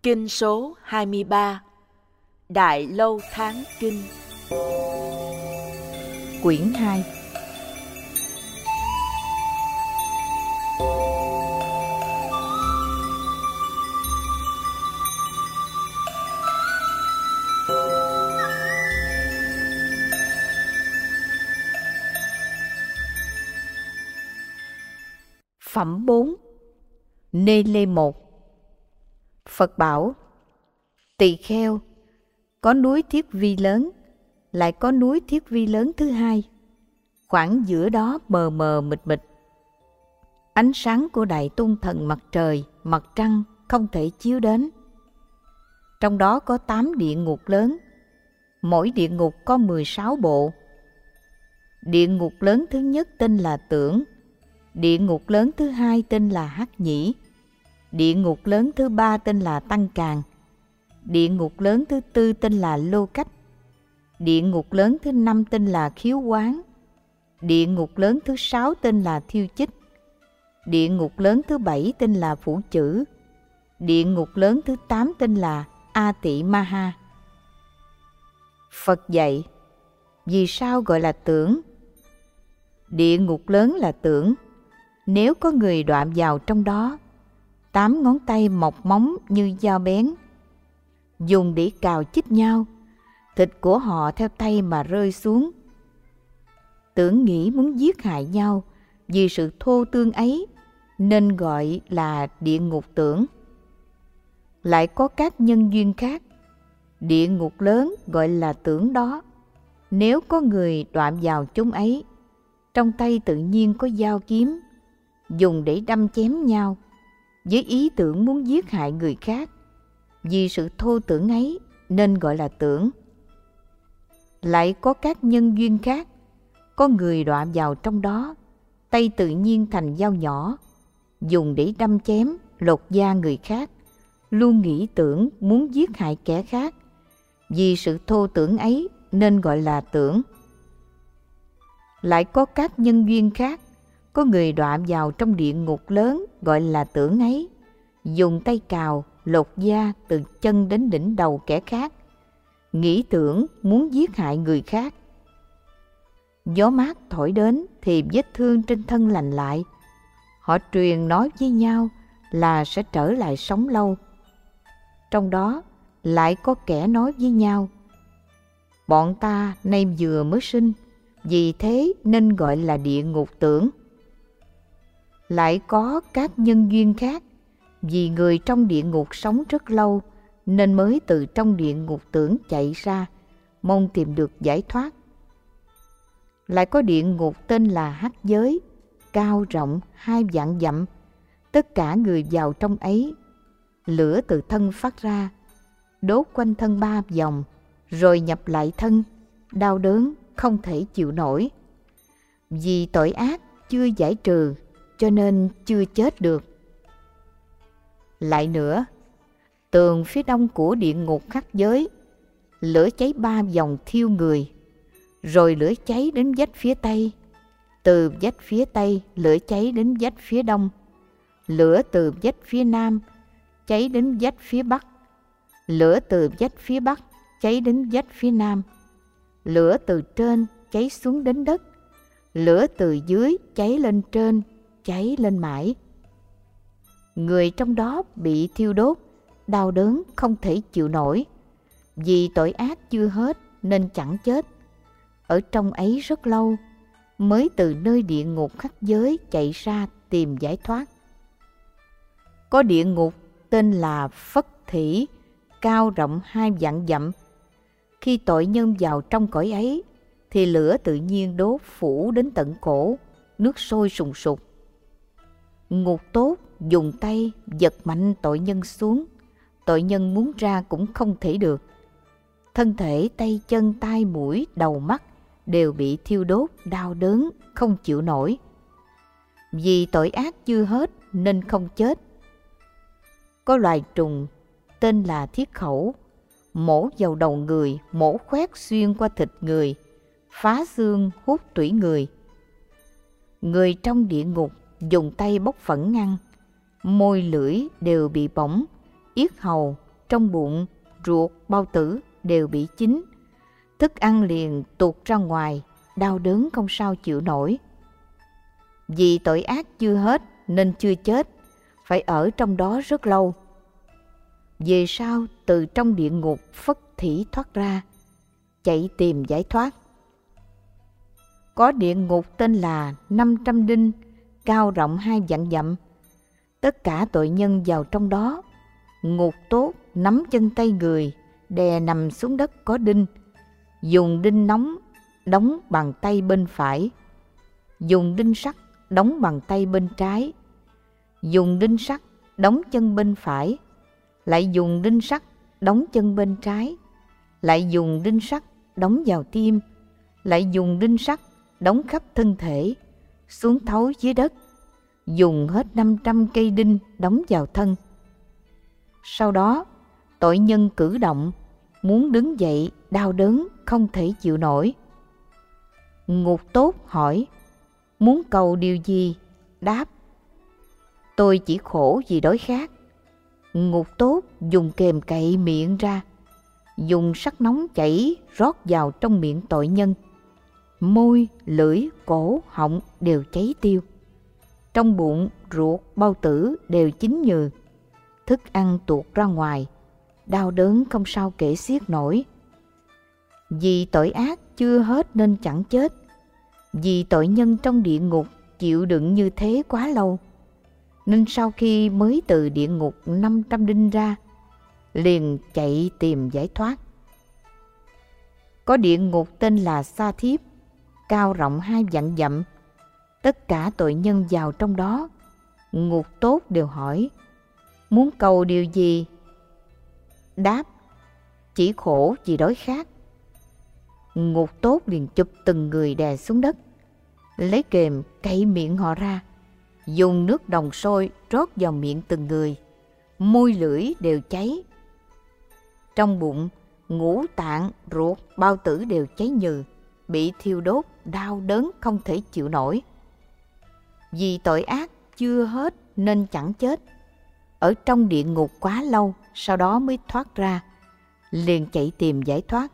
Kinh số 23 Đại Lâu Tháng Kinh. Quyển 2. Phẩm 4. Nê Lê 1. Phật bảo: Tỳ kheo, có núi Thiết Vi lớn, lại có núi Thiết Vi lớn thứ hai, khoảng giữa đó mờ mờ mịt mịt. Ánh sáng của Đại Tôn Thần mặt trời, mặt trăng không thể chiếu đến. Trong đó có 8 địa ngục lớn, mỗi địa ngục có 16 bộ. Địa ngục lớn thứ nhất tên là Tưởng, địa ngục lớn thứ hai tên là Hắc Nhĩ, địa ngục lớn thứ ba tên là Tăng Càn, địa ngục lớn thứ tư tên là Lô Cách, địa ngục lớn thứ năm tên là Khiếu Quán, địa ngục lớn thứ sáu tên là Thiêu Chích, địa ngục lớn thứ bảy tên là Phủ Chữ, địa ngục lớn thứ 8 tên là A Tị Ma Ha. Phật dạy: vì sao gọi là tưởng? Địa ngục lớn là tưởng, nếu có người đọa vào trong đó, 8 ngón tay mọc móng như dao bén, dùng để cào chích nhau, thịt của họ theo tay mà rơi xuống. Tưởng nghĩ muốn giết hại nhau vì sự thô tương ấy, nên gọi là địa ngục tưởng. Lại có các nhân duyên khác, địa ngục lớn gọi là tưởng đó, nếu có người đọa vào chúng ấy, trong tay tự nhiên có dao kiếm, dùng để đâm chém nhau, với ý tưởng muốn giết hại người khác, vì sự thô tưởng ấy nên gọi là tưởng. Lại có các nhân duyên khác, có người đọa vào trong đó, tay tự nhiên thành dao nhỏ, dùng để đâm chém, lột da người khác, luôn nghĩ tưởng muốn giết hại kẻ khác, vì sự thô tưởng ấy nên gọi là tưởng. Lại có các nhân duyên khác, có người đọa vào trong địa ngục lớn gọi là tưởng ấy, dùng tay cào, lột da từ chân đến đỉnh đầu kẻ khác, nghĩ tưởng muốn giết hại người khác. Gió mát thổi đến thì vết thương trên thân lành lại, họ truyền nói với nhau là sẽ trở lại sống lâu. Trong đó lại có kẻ nói với nhau: bọn ta nay vừa mới sinh, vì thế nên gọi là địa ngục tưởng. Lại có các nhân duyên khác, vì người trong địa ngục sống rất lâu, nên mới từ trong địa ngục tưởng chạy ra, mong tìm được giải thoát. Lại có địa ngục tên là Hắc Giới, cao rộng 2 vạn dặm, tất cả người vào trong ấy, lửa từ thân phát ra, đốt quanh thân 3 vòng, rồi nhập lại thân, đau đớn không thể chịu nổi. Vì tội ác chưa giải trừ, cho nên chưa chết được. Lại nữa, tường phía đông của địa ngục Hắc Giới, lửa cháy 3 vòng thiêu người, rồi lửa cháy đến vách phía tây, từ vách phía tây lửa cháy đến vách phía đông, lửa từ vách phía nam cháy đến vách phía bắc, lửa từ vách phía bắc cháy đến vách phía nam, lửa từ trên cháy xuống đến đất, lửa từ dưới cháy lên trên, cháy lên mãi. Người trong đó bị thiêu đốt, đau đớn không thể chịu nổi, vì tội ác chưa hết nên chẳng chết. Ở trong ấy rất lâu, mới từ nơi địa ngục Hắc Giới chạy ra tìm giải thoát. Có địa ngục tên là Phất Thỉ, cao rộng 2 vạn dặm. Khi tội nhân vào trong cõi ấy, thì lửa tự nhiên đốt phủ đến tận cổ, nước sôi sùng sục. Ngục tốt dùng tay giật mạnh tội nhân xuống, tội nhân muốn ra cũng không thể được. Thân thể, tay chân, tai mũi, đầu mắt đều bị thiêu đốt, đau đớn không chịu nổi. Vì tội ác chưa hết nên không chết. Có loài trùng tên là Thiết Khẩu, mổ vào đầu người, mổ khoét xuyên qua thịt người, phá xương hút tủy người. Người trong địa ngục dùng tay bốc phẫn ngăn, môi lưỡi đều bị bỏng, yết hầu, trong bụng, ruột, bao tử đều bị chín. Thức ăn liền tuột ra ngoài, đau đớn không sao chịu nổi. Vì tội ác chưa hết nên chưa chết, phải ở trong đó rất lâu. Về sau từ trong địa ngục phất thỉ thoát ra, chạy tìm giải thoát. Có địa ngục tên là 500 đinh, cao rộng 2 vạn dặm. Tất cả tội nhân vào trong đó. Ngục tốt nắm chân tay người, đè nằm xuống đất có đinh. Dùng đinh nóng đóng bằng tay bên phải, dùng đinh sắt đóng bằng tay bên trái, dùng đinh sắt đóng chân bên phải, lại dùng đinh sắt đóng chân bên trái, lại dùng đinh sắt đóng vào tim, lại dùng đinh sắt đóng khắp thân thể, xuống thấu dưới đất, dùng hết 500 cây đinh đóng vào thân. Sau đó, tội nhân cử động, muốn đứng dậy đau đớn không thể chịu nổi. Ngục tốt hỏi, muốn cầu điều gì? Đáp, tôi chỉ khổ vì đói khát. Ngục tốt dùng kềm cậy miệng ra, dùng sắt nóng chảy rót vào trong miệng tội nhân. Môi, lưỡi, cổ, họng đều cháy tiêu. Trong bụng, ruột, bao tử đều chín nhừ. Thức ăn tuột ra ngoài, đau đớn không sao kể xiết nổi. Vì tội ác chưa hết nên chẳng chết. Vì tội nhân trong địa ngục chịu đựng như thế quá lâu, nên sau khi mới từ địa ngục 500 đinh ra, liền chạy tìm giải thoát. Có địa ngục tên là Sa Thiếp, cao rộng 2 vạn dặm. Tất cả tội nhân vào trong đó. Ngục tốt đều hỏi, muốn cầu điều gì? Đáp, chỉ khổ vì đói khát. Ngục tốt liền chụp từng người đè xuống đất, lấy kềm cậy miệng họ ra, dùng nước đồng sôi rót vào miệng từng người. Môi lưỡi đều cháy. Trong bụng, ngũ tạng, ruột, bao tử đều cháy nhừ, bị thiêu đốt, đau đớn không thể chịu nổi. Vì tội ác chưa hết nên chẳng chết. Ở trong địa ngục quá lâu, sau đó mới thoát ra, liền chạy tìm giải thoát.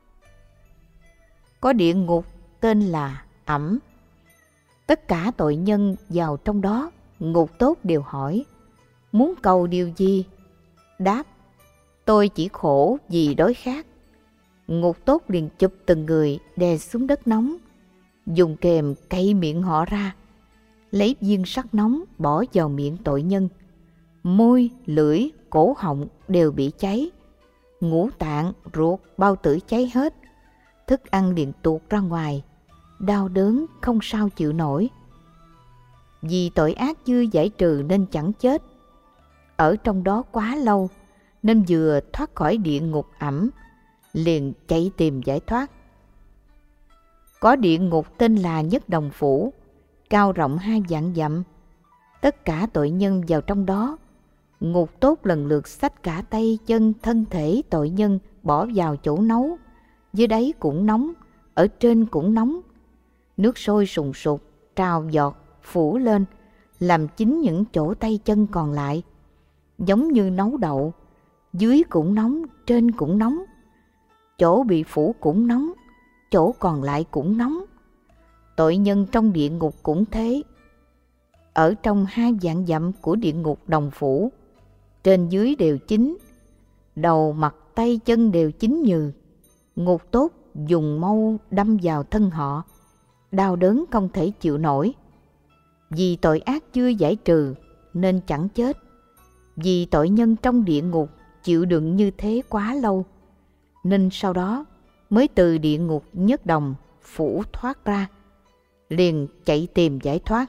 Có địa ngục tên là Ẩm. Tất cả tội nhân vào trong đó. Ngục tốt đều hỏi, muốn cầu điều gì? Đáp, tôi chỉ khổ vì đói khát. Ngục tốt liền chụp từng người đè xuống đất nóng, dùng kềm cậy miệng họ ra, lấy viên sắt nóng bỏ vào miệng tội nhân. Môi, lưỡi, cổ họng đều bị cháy. Ngũ tạng, ruột, bao tử cháy hết. Thức ăn liền tuột ra ngoài, đau đớn không sao chịu nổi. Vì tội ác chưa giải trừ nên chẳng chết. Ở trong đó quá lâu nên vừa thoát khỏi địa ngục Ẩm, liền chạy tìm giải thoát. Có địa ngục tên là Nhất Đồng Phủ, cao rộng 2 vạn dặm. Tất cả tội nhân vào trong đó. Ngục tốt lần lượt xách cả tay chân thân thể tội nhân bỏ vào chỗ nấu. Dưới đáy cũng nóng, ở trên cũng nóng. Nước sôi sùng sục, trào giọt, phủ lên, làm chín những chỗ tay chân còn lại. Giống như nấu đậu, dưới cũng nóng, trên cũng nóng. Chỗ bị phủ cũng nóng, chỗ còn lại cũng nóng. Tội nhân trong địa ngục cũng thế. Ở trong 2 vạn dặm của địa ngục Đồng Phủ, trên dưới đều chín, đầu mặt tay chân đều chín nhừ. Ngục tốt dùng mâu đâm vào thân họ, đau đớn không thể chịu nổi. Vì tội ác chưa giải trừ nên chẳng chết. Vì tội nhân trong địa ngục chịu đựng như thế quá lâu, nên sau đó mới từ địa ngục Nhất Đồng Phủ thoát ra, liền chạy tìm giải thoát.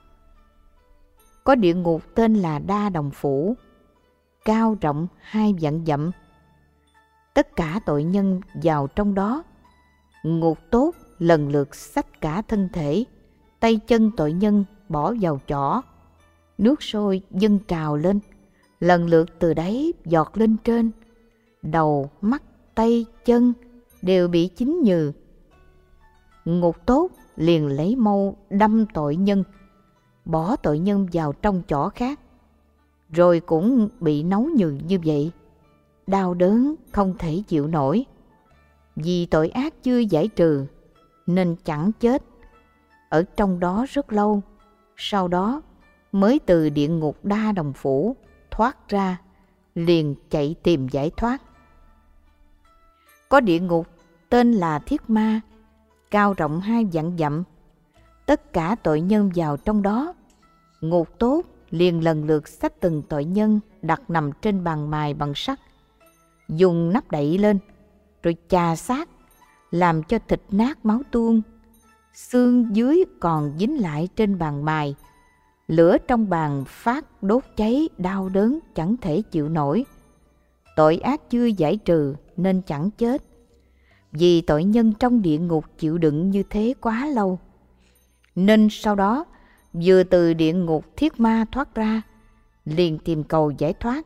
Có địa ngục tên là Đa Đồng Phủ, cao rộng 2 vạn dặm. Tất cả tội nhân vào trong đó. Ngục tốt lần lượt xách cả thân thể, tay chân tội nhân bỏ vào chõ. Nước sôi dâng trào lên, lần lượt từ đáy giọt lên trên. Đầu, mắt, tay, chân đều bị chín nhừ. Ngục tốt liền lấy mâu đâm tội nhân, bỏ tội nhân vào trong chõ khác, rồi cũng bị nấu nhừ như vậy. đau đớn không thể chịu nổi. Vì tội ác chưa giải trừ nên chẳng chết, ở trong đó rất lâu, sau đó mới từ địa ngục Đa Đồng Phủ thoát ra, liền chạy tìm giải thoát. Có địa ngục tên là Thiết Ma, cao rộng 2 vạn dặm. Tất cả tội nhân vào trong đó, ngục tốt liền lần lượt xách từng tội nhân đặt nằm trên bàn mài bằng sắt, dùng nắp đậy lên, rồi chà xác, làm cho thịt nát máu tuôn, xương dưới còn dính lại trên bàn mài. Lửa trong bàn phát đốt cháy, đau đớn chẳng thể chịu nổi. Tội ác chưa giải trừ nên chẳng chết, vì tội nhân trong địa ngục chịu đựng như thế quá lâu, nên sau đó vừa từ địa ngục Thiết Ma thoát ra, liền tìm cầu giải thoát.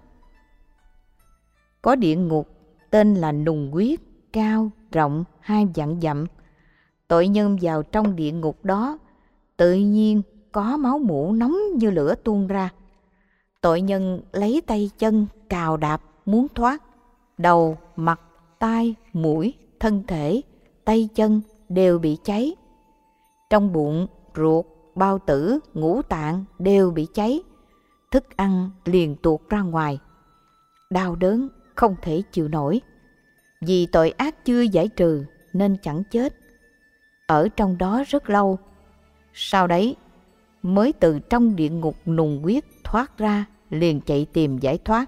Có địa ngục tên là Nùng Huyết, cao rộng 2 vạn dặm. Tội nhân vào trong địa ngục đó, tự nhiên có máu mủ nóng như lửa tuôn ra. Tội nhân lấy tay chân cào đạp muốn thoát, đầu, mặt, tai, mũi, thân thể, tay chân đều bị cháy. Trong bụng, ruột, bao tử, ngũ tạng đều bị cháy. Thức ăn liền tuột ra ngoài. Đau đớn không thể chịu nổi. Vì tội ác chưa giải trừ nên chẳng chết, ở trong đó rất lâu, sau đấy mới từ trong địa ngục Nùng Huyết thoát ra, liền chạy tìm giải thoát.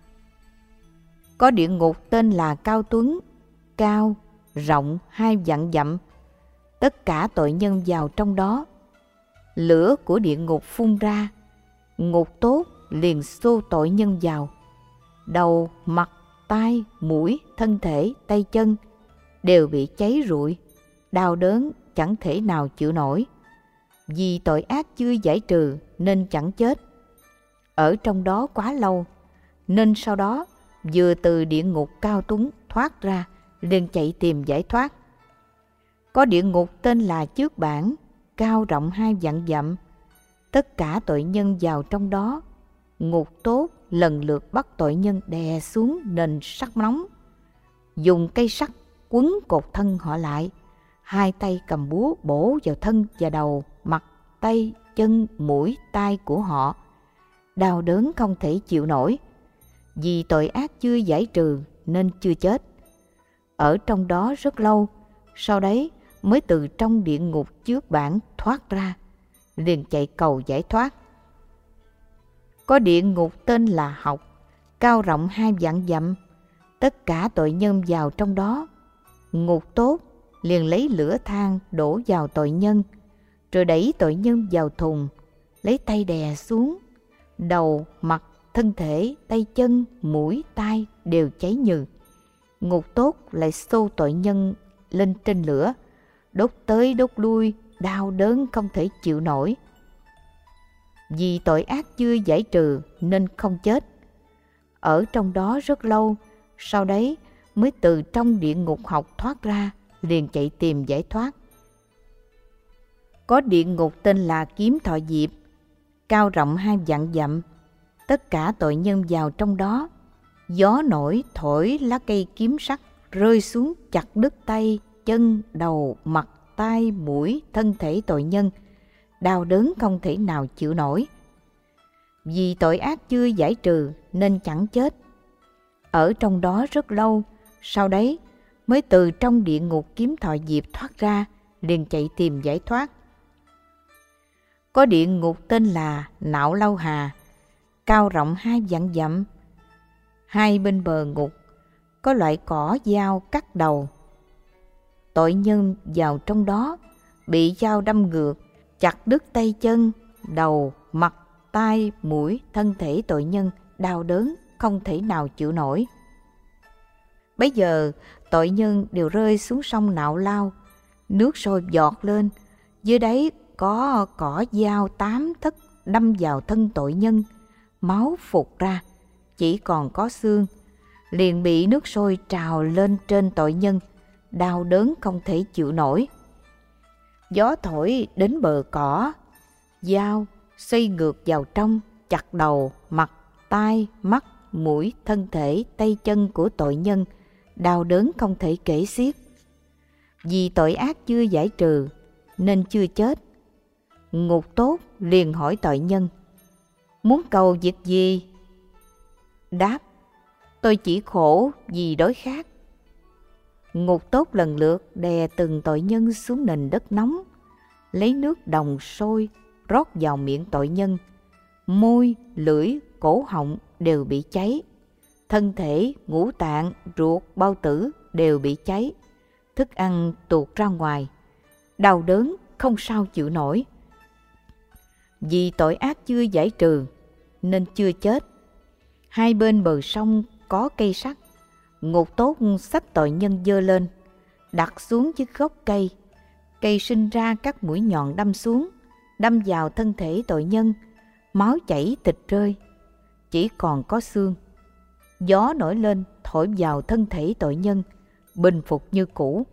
Có địa ngục tên là Cao Tuấn, cao rộng 2 vạn dặm. Tất cả tội nhân vào trong đó, lửa của địa ngục phun ra, ngục tốt liền xô tội nhân vào. Đầu, mặt, tai, mũi, thân thể, tay chân đều bị cháy rụi, đau đớn chẳng thể nào chịu nổi. Vì tội ác chưa giải trừ nên chẳng chết, ở trong đó quá lâu, nên sau đó vừa từ địa ngục Cao Tuấn thoát ra, liền chạy tìm giải thoát. Có địa ngục tên là Chước Bản, cao rộng 2 vạn dặm. Tất cả tội nhân vào trong đó, ngục tốt lần lượt bắt tội nhân đè xuống nền sắt nóng, dùng cây sắt quấn cột thân họ lại, 2 tay cầm búa bổ vào thân và đầu, mặt, tay, chân, mũi, tai của họ. Đau đớn không thể chịu nổi. Vì tội ác chưa giải trừ nên chưa chết, ở trong đó rất lâu, sau đấy mới từ trong địa ngục Chước Bản thoát ra, liền chạy cầu giải thoát. Có địa ngục tên là Học, cao rộng 2 vạn dặm. Tất cả tội nhân vào trong đó, ngục tốt liền lấy lửa than đổ vào tội nhân, rồi đẩy tội nhân vào thùng, lấy tay đè xuống. Đầu, mặt, thân thể, tay chân, mũi, tai đều cháy nhừ. Ngục tốt lại xô tội nhân lên trên lửa, đốt tới đốt lui, đau đớn không thể chịu nổi. Vì tội ác chưa giải trừ nên không chết, ở trong đó rất lâu, sau đấy mới từ trong địa ngục Học thoát ra, liền chạy tìm giải thoát. Có địa ngục tên là Kiếm Thọ Diệp, cao rộng 2 vạn dặm. Tất cả tội nhân vào trong đó, gió nổi thổi lá cây kiếm sắt rơi xuống chặt đứt tay, chân, đầu, mặt, tai, mũi, thân thể tội nhân, đau đớn không thể nào chịu nổi. Vì tội ác chưa giải trừ nên chẳng chết, ở trong đó rất lâu, sau đấy mới từ trong địa ngục Kiếm Thọ Diệp thoát ra, liền chạy tìm giải thoát. Có địa ngục tên là Nạo Lâu Hà, cao rộng 2 vạn dặm. 2 bên bờ ngục có loại cỏ dao cắt đầu. Tội nhân vào trong đó bị dao đâm ngược, chặt đứt tay chân, đầu, mặt, tai, mũi, thân thể tội nhân, đau đớn không thể nào chịu nổi. Bấy giờ tội nhân đều rơi xuống sông Nạo Lao, nước sôi giọt lên, dưới đáy có cỏ dao 8 tấc đâm vào thân tội nhân, máu phụt ra, chỉ còn có xương, liền bị nước sôi trào lên trên tội nhân, đau đớn không thể chịu nổi. Gió thổi đến bờ cỏ, dao xoay ngược vào trong, chặt đầu, mặt, tai, mắt, mũi, thân thể, tay chân của tội nhân, đau đớn không thể kể xiết. Vì tội ác chưa giải trừ nên chưa chết. Ngục tốt liền hỏi tội nhân: muốn cầu việc gì? Đáp: tôi chỉ khổ vì đói khát. Ngục tốt lần lượt đè từng tội nhân xuống nền đất nóng, lấy nước đồng sôi rót vào miệng tội nhân. Môi, lưỡi, cổ họng đều bị cháy. Thân thể, ngũ tạng, ruột, bao tử đều bị cháy. Thức ăn tuột ra ngoài. Đau đớn không sao chịu nổi. Vì tội ác chưa giải trừ nên chưa chết. Hai bên bờ sông có cây sắt. Ngục tốt xách tội nhân giơ lên, đặt xuống chiếc gốc cây. Cây sinh ra các mũi nhọn đâm xuống, đâm vào thân thể tội nhân. Máu chảy thịt rơi, chỉ còn có xương. Gió nổi lên thổi vào thân thể tội nhân, bình phục như cũ.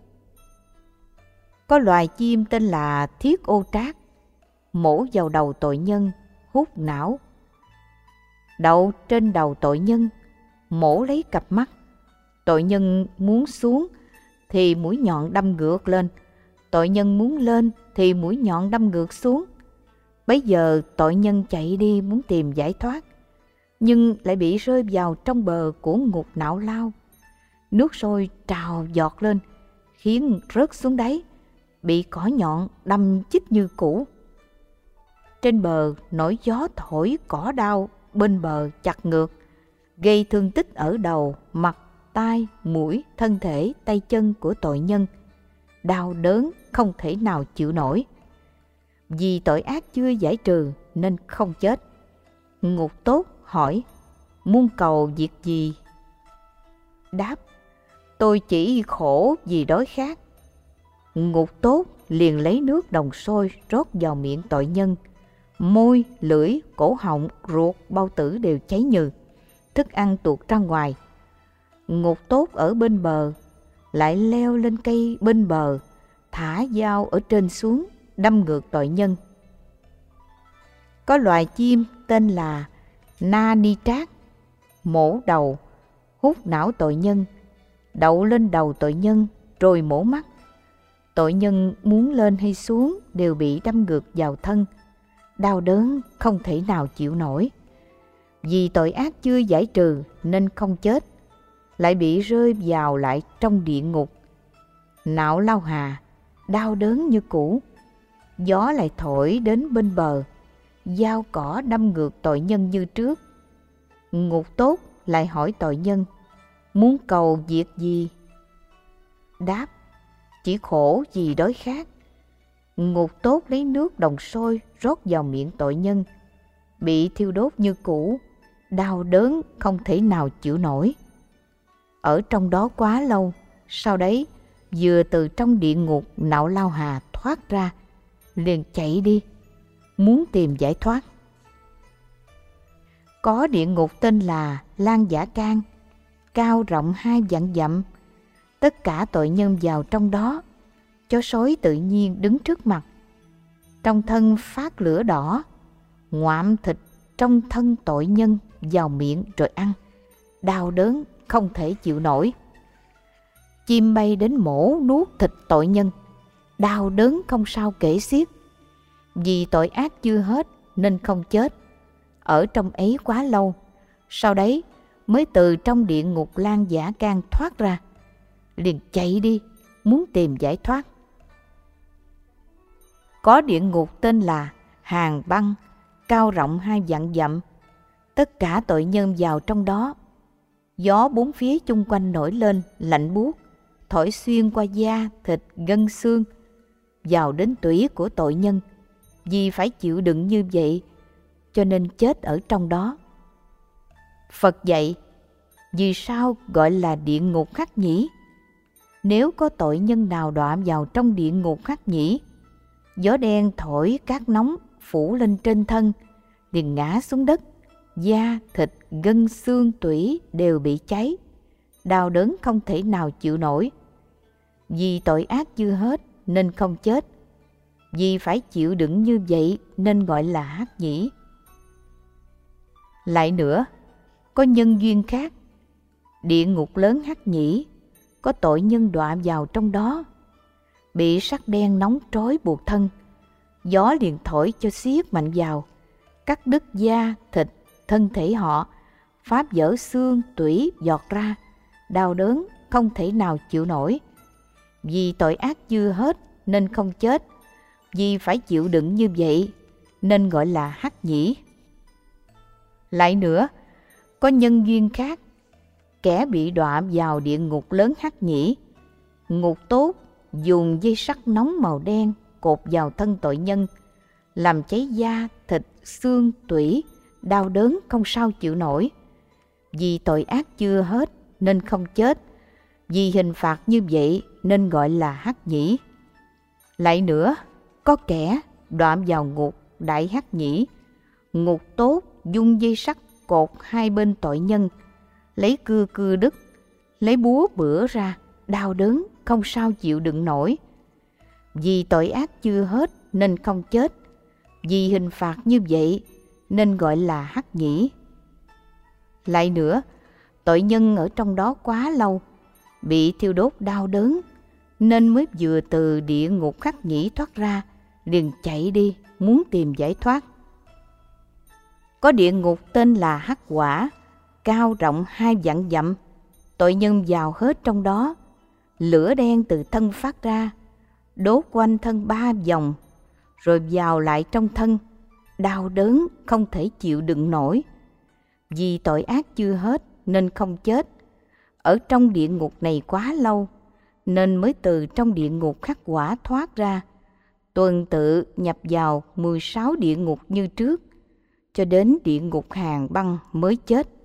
Có loài chim tên là thiết ô trác, mổ vào đầu tội nhân, hút não. Đậu trên đầu tội nhân, mổ lấy cặp mắt. Tội nhân muốn xuống thì mũi nhọn đâm ngược lên. Tội nhân muốn lên thì mũi nhọn đâm ngược xuống. Bấy giờ tội nhân chạy đi muốn tìm giải thoát, nhưng lại bị rơi vào trong bờ của ngục não lao. Nước sôi trào giọt lên, khiến rớt xuống đáy, bị cỏ nhọn đâm chích như cũ. Trên bờ nổi gió thổi cỏ đau bên bờ chặt ngược, gây thương tích ở đầu, mặt, tai, mũi, thân thể, tay chân của tội nhân. Đau đớn không thể nào chịu nổi. Vì tội ác chưa giải trừ nên không chết. Ngục tốt hỏi: muốn cầu việc gì? Đáp: tôi chỉ khổ vì đói khát. Ngục tốt liền lấy nước đồng sôi rót vào miệng tội nhân. Môi, lưỡi, cổ họng, ruột, bao tử đều cháy nhừ. Thức ăn tuột ra ngoài. Ngục tốt ở bên bờ lại leo lên cây bên bờ, thả dao ở trên xuống, đâm ngược tội nhân. Có loài chim tên là na ni trác, mổ đầu, hút não tội nhân, đậu lên đầu tội nhân rồi mổ mắt. Tội nhân muốn lên hay xuống đều bị đâm ngược vào thân. Đau đớn không thể nào chịu nổi. Vì tội ác chưa giải trừ nên không chết, lại bị rơi vào lại trong địa ngục. Não lao hà, đau đớn như cũ. Gió lại thổi đến bên bờ, dao cỏ đâm ngược tội nhân như trước. Ngục tốt lại hỏi tội nhân: muốn cầu việc gì? Đáp: chỉ khổ vì đói khát. Ngục tốt lấy nước đồng sôi rót vào miệng tội nhân, bị thiêu đốt như cũ. Đau đớn không thể nào chịu nổi. Ở trong đó quá lâu, sau đấy vừa từ trong địa ngục não lao hà thoát ra, liền chạy đi muốn tìm giải thoát. Có địa ngục tên là Lan Giả Can, cao rộng 2 vạn dặm. Tất cả tội nhân vào trong đó. Chó sói tự nhiên đứng trước mặt, trong thân phát lửa đỏ, ngoạm thịt trong thân tội nhân vào miệng rồi ăn. Đau đớn không thể chịu nổi. Chim bay đến mổ nuốt thịt tội nhân. Đau đớn không sao kể xiết. Vì tội ác chưa hết nên không chết. Ở trong ấy quá lâu, sau đấy mới từ trong địa ngục Lan Giả Can thoát ra, liền chạy đi muốn tìm giải thoát. Có địa ngục tên là Hàn Băng, cao rộng 2 vạn dặm. Tất cả tội nhân vào trong đó. Gió bốn phía chung quanh nổi lên lạnh buốt, thổi xuyên qua da, thịt, gân xương, vào đến tủy của tội nhân. Vì phải chịu đựng như vậy, cho nên chết ở trong đó. Phật dạy, vì sao gọi là địa ngục Hắc Nhĩ? Nếu có tội nhân nào đọa vào trong địa ngục Hắc Nhĩ, gió đen thổi cát nóng phủ lên trên thân, liền ngã xuống đất, da, thịt, gân, xương, tủy đều bị cháy. Đau đớn không thể nào chịu nổi. Vì tội ác chưa hết nên không chết. Vì phải chịu đựng như vậy nên gọi là Hắc Nhĩ. Lại nữa, có nhân duyên khác. Địa ngục lớn Hắc Nhĩ, có tội nhân đọa vào trong đó, bị sắt đen nóng trói buộc thân, gió liền thổi cho xiết mạnh vào, cắt đứt da, thịt, thân thể họ, phá vỡ xương, tủy giọt ra, đau đớn không thể nào chịu nổi. Vì tội ác chưa hết nên không chết, vì phải chịu đựng như vậy nên gọi là Hắc Nhĩ. Lại nữa, có nhân duyên khác, kẻ bị đọa vào địa ngục lớn Hắc Nhĩ, ngục tốt dùng dây sắt nóng màu đen cột vào thân tội nhân, làm cháy da, thịt, xương, tủy, đau đớn không sao chịu nổi. Vì tội ác chưa hết nên không chết, vì hình phạt như vậy nên gọi là Hắc Nhĩ. Lại nữa, có kẻ đọa vào ngục Đại Hắc Nhĩ, ngục tốt dùng dây sắt cột hai bên tội nhân, lấy cưa cưa đứt, lấy búa bữa ra, đau đớn không sao chịu đựng nổi. Vì tội ác chưa hết nên không chết, vì hình phạt như vậy nên gọi là Hắc Nhĩ. Lại nữa, tội nhân ở trong đó quá lâu, bị thiêu đốt đau đớn, nên mới vừa từ địa ngục Hắc Nhĩ thoát ra, liền chạy đi muốn tìm giải thoát. Có địa ngục tên là Hắc Quả, cao rộng 2 vạn dặm, tội nhân vào hết trong đó, lửa đen từ thân phát ra, đốt quanh thân 3 vòng, rồi vào lại trong thân, đau đớn không thể chịu đựng nổi. Vì tội ác chưa hết nên không chết, ở trong địa ngục này quá lâu, nên mới từ trong địa ngục Hắc Quả thoát ra, tuần tự nhập vào 16 địa ngục như trước, cho đến địa ngục Hàn Băng mới chết.